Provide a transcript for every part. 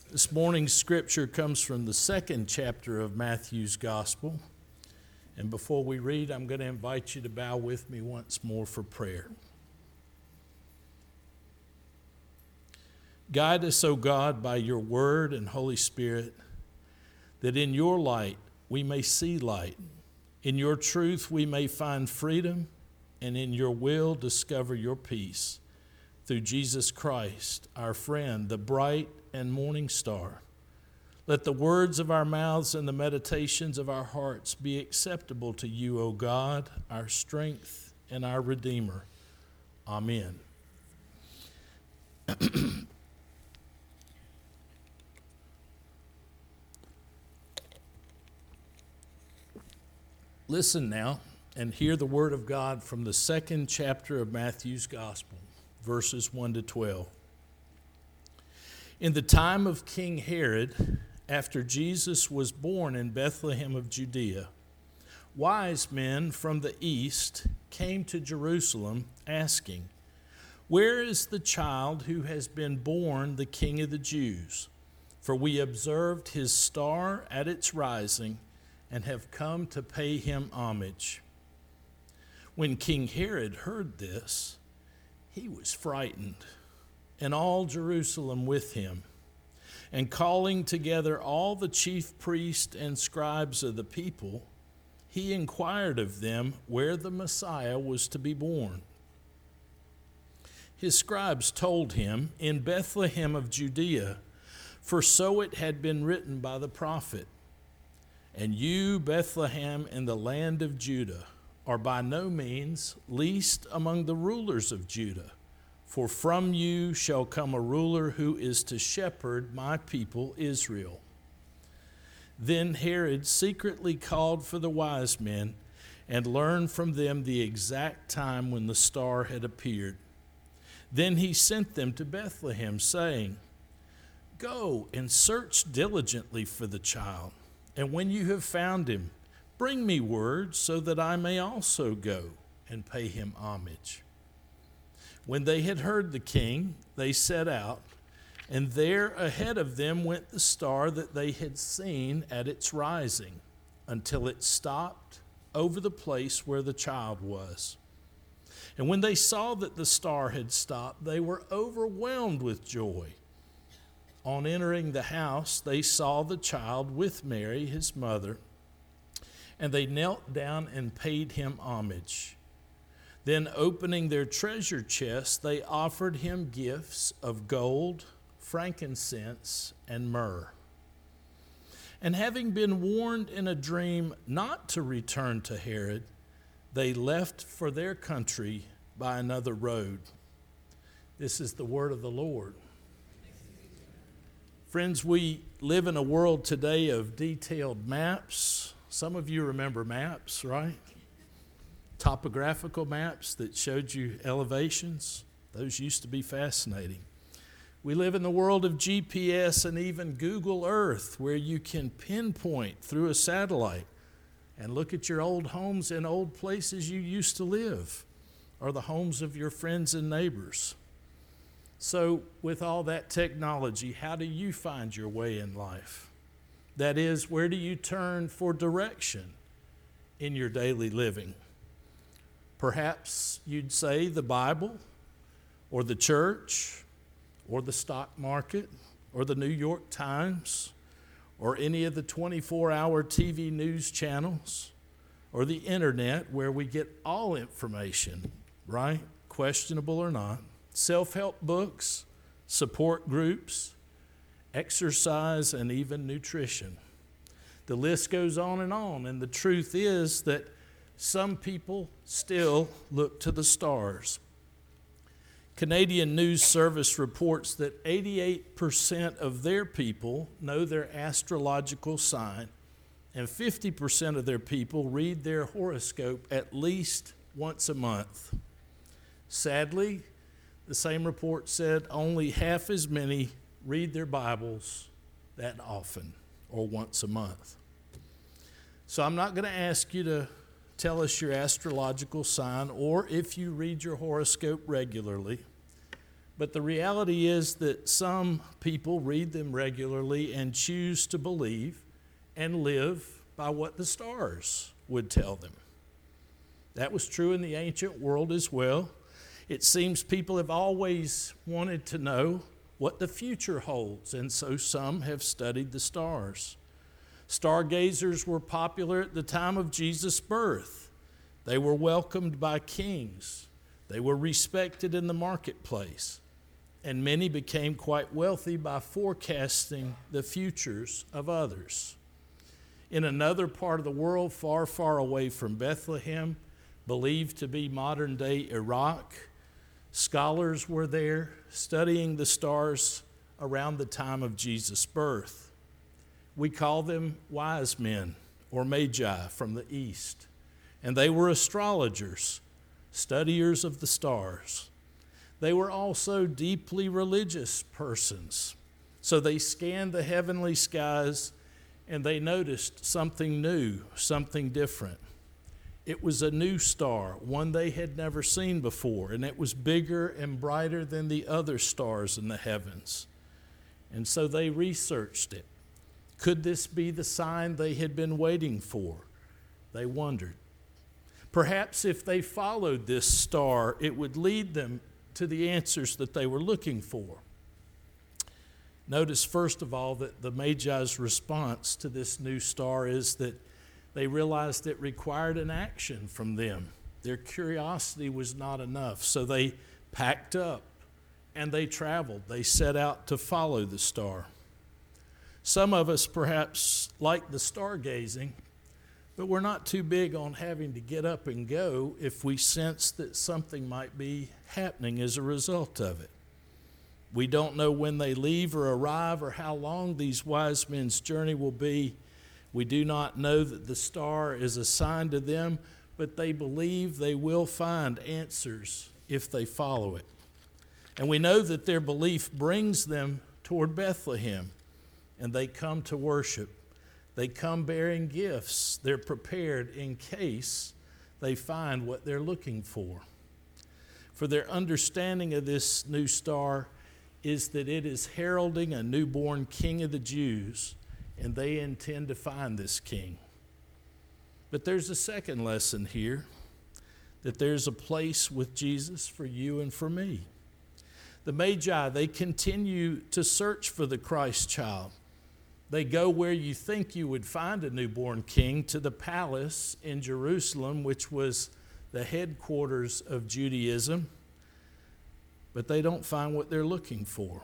This morning's scripture comes from the second chapter of Matthew's Gospel. And before we read, I'm going to invite you to bow with me once more for prayer. Guide us, O God, by your word and Holy Spirit, that in your light we may see light. In your truth we may find freedom, and in your will discover your peace. Through Jesus Christ, our friend, the bright and morning star. Let the words of our mouths and the meditations of our hearts be acceptable to you, O God, our strength and our Redeemer. Amen. Listen now and hear the word of God from the second chapter of Matthew's Gospel, verses 1 to 12. In the time of King Herod, after Jesus was born in Bethlehem of Judea, wise men from the east came to Jerusalem asking, "Where is the child who has been born the King of the Jews? For we observed his star at its rising and have come to pay him homage." When King Herod heard this, he was frightened, and all Jerusalem with him. And calling together all the chief priests and scribes of the people, he inquired of them where the Messiah was to be born. His scribes told him, "In Bethlehem of Judea, for so it had been written by the prophet. And you, Bethlehem, in the land of Judah, are by no means least among the rulers of Judah. For from you shall come a ruler who is to shepherd my people Israel." Then Herod secretly called for the wise men and learned from them the exact time when the star had appeared. Then he sent them to Bethlehem, saying, "Go and search diligently for the child, and when you have found him, bring me word so that I may also go and pay him homage." When they had heard the king, they set out, and there ahead of them went the star that they had seen at its rising, until it stopped over the place where the child was. And when they saw that the star had stopped, they were overwhelmed with joy. On entering the house, they saw the child with Mary, his mother, and they knelt down and paid him homage. Then, opening their treasure chests, they offered him gifts of gold, frankincense, and myrrh. And having been warned in a dream not to return to Herod, they left for their country by another road. This is the word of the Lord. Friends, we live in a world today of detailed maps. Some of you remember maps, right? Topographical maps that showed you elevations. Those used to be fascinating. We live in the world of GPS and even Google Earth, where you can pinpoint through a satellite and look at your old homes in old places you used to live, or the homes of your friends and neighbors. So with all that technology, how do you find your way in life? That is, where do you turn for direction in your daily living? Perhaps you'd say the Bible, or the church, or the stock market, or the New York Times, or any of the 24-hour TV news channels, or the internet where we get all information, right? Questionable or not. Self-help books, support groups, exercise, and even nutrition. The list goes on, and the truth is that some people still look to the stars. Canadian News Service reports that 88% of their people know their astrological sign, and 50% of their people read their horoscope at least once a month. Sadly, the same report said only half as many read their Bibles that often or once a month. So I'm not going to ask you to tell us your astrological sign or if you read your horoscope regularly, But the reality is that some people read them regularly and choose to believe and live by what the stars would tell them. That was true in the ancient world as well. It seems people have always wanted to know what the future holds, and so some have studied the stars. Stargazers were popular at the time of Jesus' birth. They were welcomed by kings. They were respected in the marketplace. And many became quite wealthy by forecasting the futures of others. In another part of the world, far, far away from Bethlehem, believed to be modern-day Iraq, scholars were there studying the stars around the time of Jesus' birth. We call them wise men or magi from the east. And they were astrologers, studiers of the stars. They were also deeply religious persons. So they scanned the heavenly skies and they noticed something new, something different. It was a new star, one they had never seen before, and it was bigger and brighter than the other stars in the heavens. And so they researched it. Could this be the sign they had been waiting for? They wondered. Perhaps if they followed this star, it would lead them to the answers that they were looking for. Notice, first of all, that the Magi's response to this new star is that they realized it required an action from them. Their curiosity was not enough, so they packed up and they traveled. They set out to follow the star. Some of us perhaps like the stargazing, but we're not too big on having to get up and go if we sense that something might be happening as a result of it. We don't know when they leave or arrive or how long these wise men's journey will be. We do not know that the star is assigned to them, but they believe they will find answers if they follow it. And we know that their belief brings them toward Bethlehem, and they come to worship. They come bearing gifts. They're prepared in case they find what they're looking for. For their understanding of this new star is that it is heralding a newborn King of the Jews, and they intend to find this king. But there's a second lesson here, that there's a place with Jesus for you and for me. The Magi, they continue to search for the Christ child. They go where you think you would find a newborn king, to the palace in Jerusalem, which was the headquarters of Judaism, but they don't find what they're looking for.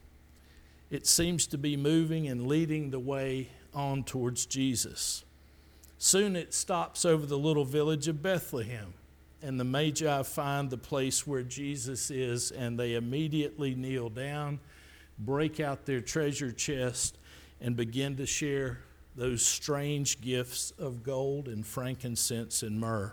It seems to be moving and leading the way on towards Jesus. Soon it stops over the little village of Bethlehem, and the Magi find the place where Jesus is, and they immediately kneel down, break out their treasure chest, and begin to share those strange gifts of gold and frankincense and myrrh.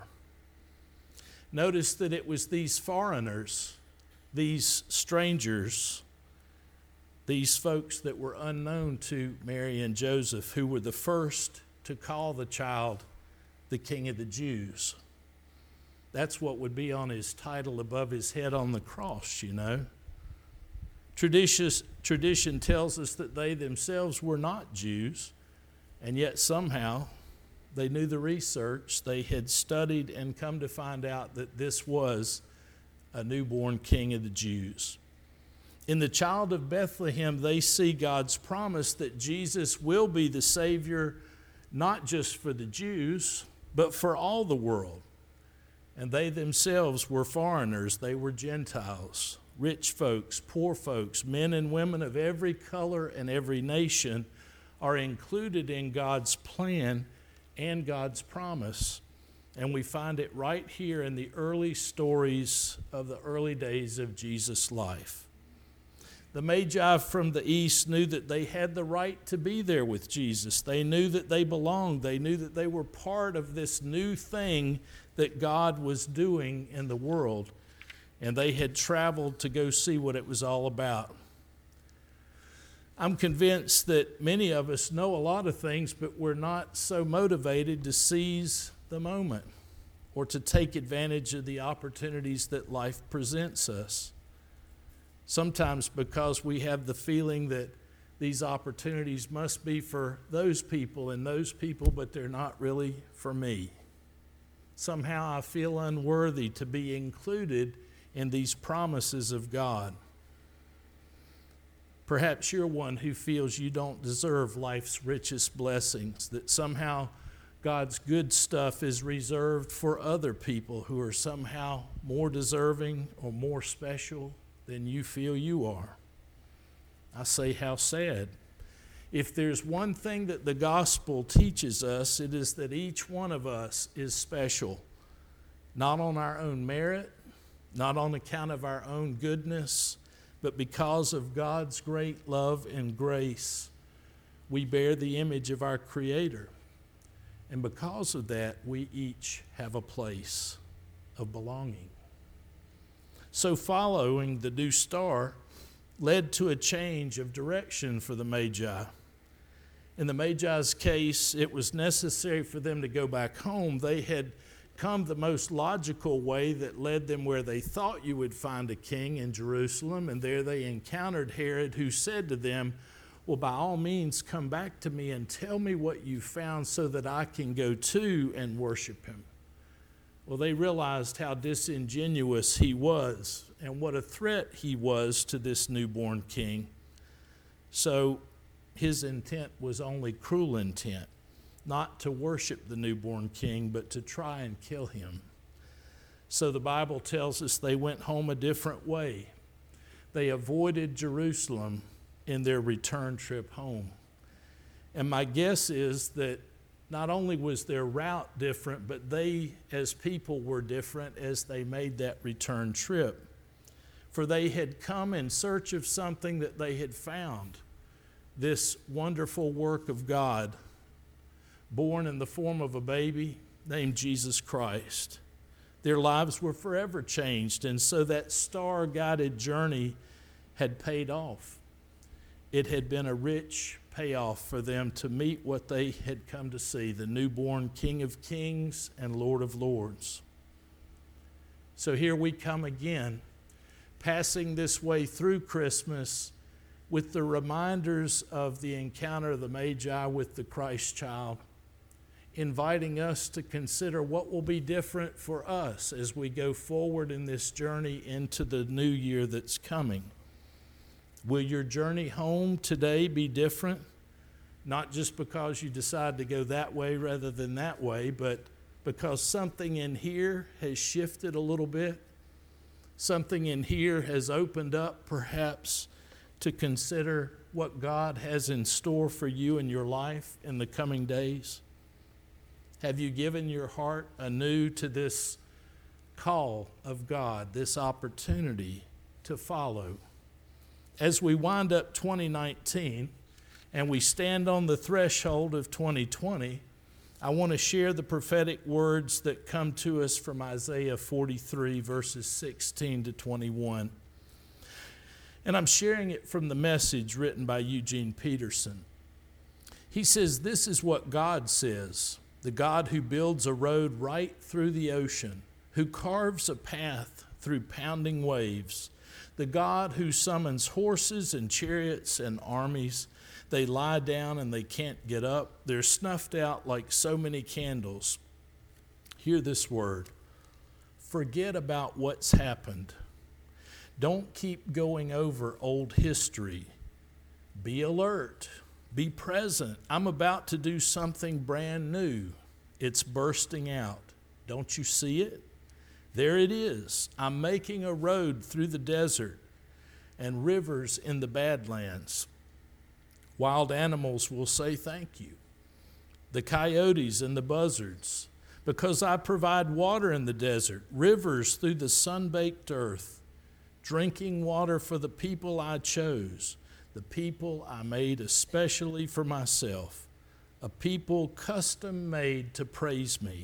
Notice that it was these foreigners, these strangers, these folks that were unknown to Mary and Joseph, who were the first to call the child the King of the Jews. That's what would be on his title above his head on the cross, you know. Tradition tells us that they themselves were not Jews, and yet somehow they knew the research. They had studied and come to find out that this was a newborn King of the Jews. In the child of Bethlehem, they see God's promise that Jesus will be the Savior, not just for the Jews, but for all the world. And they themselves were foreigners. They were Gentiles, rich folks, poor folks, men and women of every color and every nation are included in God's plan and God's promise. And we find it right here in the early stories of the early days of Jesus' life. The Magi from the east knew that they had the right to be there with Jesus. They knew that they belonged. They knew that they were part of this new thing that God was doing in the world. And they had traveled to go see what it was all about. I'm convinced that many of us know a lot of things, but we're not so motivated to seize the moment or to take advantage of the opportunities that life presents us. Sometimes because we have the feeling that these opportunities must be for those people and those people, but they're not really for me. Somehow I feel unworthy to be included in these promises of God. Perhaps you're one who feels you don't deserve life's richest blessings, that somehow God's good stuff is reserved for other people who are somehow more deserving or more special than you feel you are. I say, how sad. If there's one thing that the gospel teaches us, it is that each one of us is special, not on our own merit, not on account of our own goodness, but because of God's great love and grace. We bear the image of our Creator. And because of that, we each have a place of belonging. So following the new star led to a change of direction for the Magi. In the Magi's case, it was necessary for them to go back home. They had come the most logical way that led them where they thought you would find a king in Jerusalem, and there they encountered Herod, who said to them, well, by all means, come back to me and tell me what you found so that I can go too and worship him. Well, they realized how disingenuous he was and what a threat he was to this newborn king. So his intent was only cruel intent, not to worship the newborn king, but to try and kill him. So the Bible tells us they went home a different way. They avoided Jerusalem in their return trip home. And my guess is that not only was their route different, but they as people were different as they made that return trip. For they had come in search of something that they had found, this wonderful work of God, born in the form of a baby named Jesus Christ. Their lives were forever changed, and so that star-guided journey had paid off. It had been a rich payoff for them to meet what they had come to see, the newborn King of Kings and Lord of Lords. So here we come again, passing this way through Christmas with the reminders of the encounter of the Magi with the Christ child, inviting us to consider what will be different for us as we go forward in this journey into the new year that's coming. Will your journey home today be different? Not just because you decide to go that way rather than that way, but because something in here has shifted a little bit. Something in here has opened up perhaps to consider what God has in store for you in your life in the coming days. Have you given your heart anew to this call of God, this opportunity to follow? As we wind up 2019 and we stand on the threshold of 2020, I want to share the prophetic words that come to us from Isaiah 43, verses 16 to 21. And I'm sharing it from the Message written by Eugene Peterson. He says, "This is what God says, the God who builds a road right through the ocean, who carves a path through pounding waves, the God who summons horses and chariots and armies. They lie down and they can't get up. They're snuffed out like so many candles." Hear this word. Forget about what's happened. Don't keep going over old history. Be alert. Be present. I'm about to do something brand new. It's bursting out. Don't you see it? There it is. I'm making a road through the desert and rivers in the Badlands. Wild animals will say thank you. The coyotes and the buzzards, because I provide water in the desert, rivers through the sun-baked earth, drinking water for the people I chose, the people I made especially for myself, a people custom made to praise me.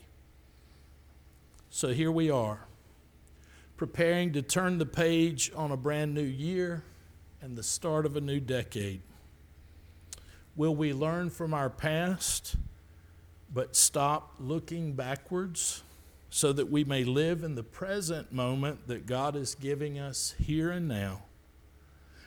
So here we are, preparing to turn the page on a brand new year and the start of a new decade. Will we learn from our past, but stop looking backwards so that we may live in the present moment that God is giving us here and now?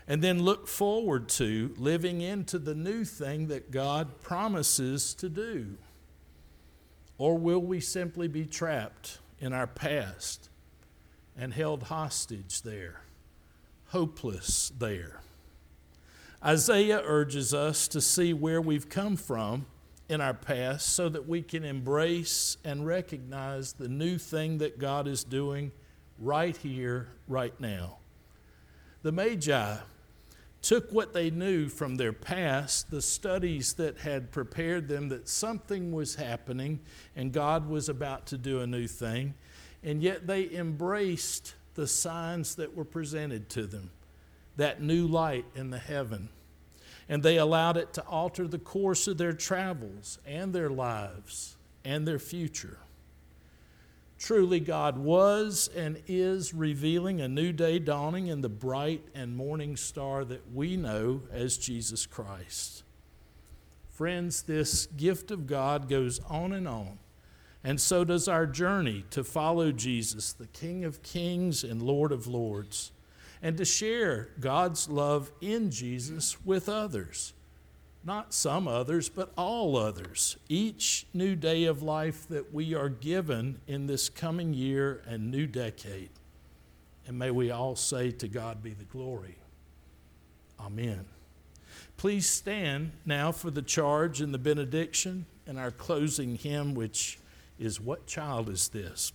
and then look forward to living into the new thing that God promises to do? Or will we simply be trapped in our past and held hostage there, hopeless there? Isaiah urges us to see where we've come from in our past so that we can embrace and recognize the new thing that God is doing right here, right now. The Magi took what they knew from their past, the studies that had prepared them that something was happening and God was about to do a new thing, and yet they embraced the signs that were presented to them, that new light in the heaven. And they allowed it to alter the course of their travels and their lives and their future. Truly, God was and is revealing a new day dawning in the bright and morning star that we know as Jesus Christ. Friends, this gift of God goes on, and so does our journey to follow Jesus, the King of Kings and Lord of Lords, and to share God's love in Jesus with others. Not some others, but all others. Each new day of life that we are given in this coming year and new decade. And may we all say, to God be the glory. Amen. Please stand now for the charge and the benediction and our closing hymn, which is "What Child Is This?"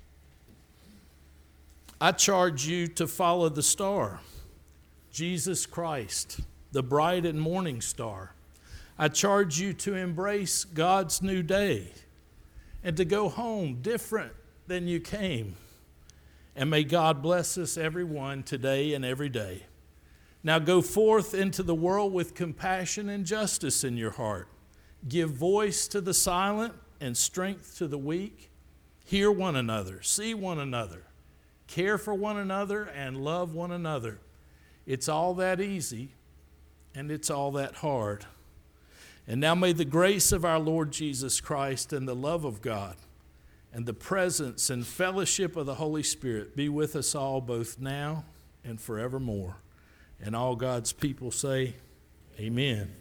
I charge you to follow the star, Jesus Christ, the bright and morning star. I charge you to embrace God's new day and to go home different than you came. And may God bless us, everyone, today and every day. Now go forth into the world with compassion and justice in your heart. Give voice to the silent and strength to the weak. Hear one another, see one another, care for one another, and love one another. It's all that easy, and it's all that hard. And now may the grace of our Lord Jesus Christ and the love of God and the presence and fellowship of the Holy Spirit be with us all both now and forevermore. And all God's people say, amen.